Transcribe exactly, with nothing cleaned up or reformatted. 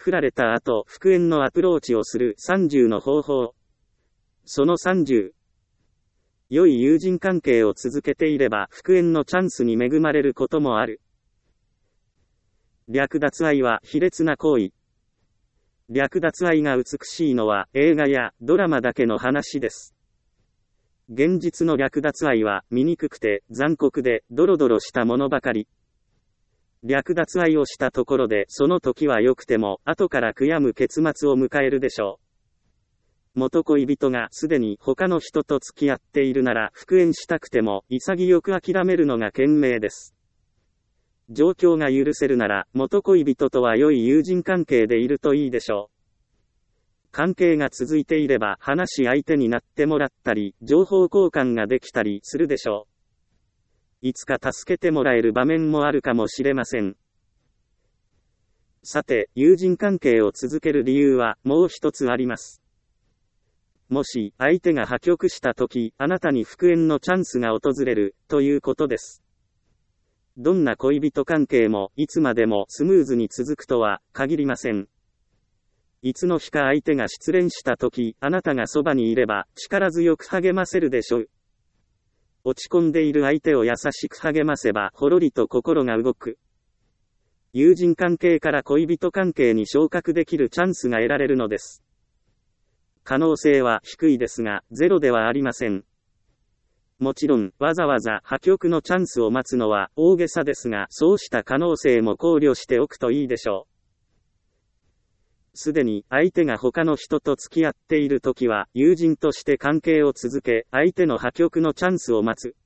振られた後、復縁のアプローチをするさんじゅうの方法。そのさんじゅう。良い友人関係を続けていれば復縁のチャンスに恵まれることもある。略奪愛は卑劣な行為。略奪愛が美しいのは映画やドラマだけの話です。現実の略奪愛は醜くて残酷でドロドロしたものばかり。略奪愛をしたところでその時は良くても後から悔やむ結末を迎えるでしょう。元恋人がすでに他の人と付き合っているなら復縁したくても潔く諦めるのが賢明です。状況が許せるなら元恋人とは良い友人関係でいるといいでしょう。関係が続いていれば話し相手になってもらったり、情報交換ができたりするでしょう。いつか助けてもらえる場面もあるかもしれません。さて、友人関係を続ける理由はもう一つあります。もし相手が破局したとき、あなたに復縁のチャンスが訪れるということです。どんな恋人関係もいつまでもスムーズに続くとは限りません。いつの日か相手が失恋したとき、あなたがそばにいれば力強く励ませるでしょう。落ち込んでいる相手を優しく励ませばほろりと心が動く。友人関係から恋人関係に昇格できるチャンスが得られるのです。可能性は低いですが、ゼロではありません。もちろん、わざわざ破局のチャンスを待つのは大げさですが、そうした可能性も考慮しておくといいでしょう。すでに相手が他の人と付き合っているときは、友人として関係を続け、相手の破局のチャンスを待つ。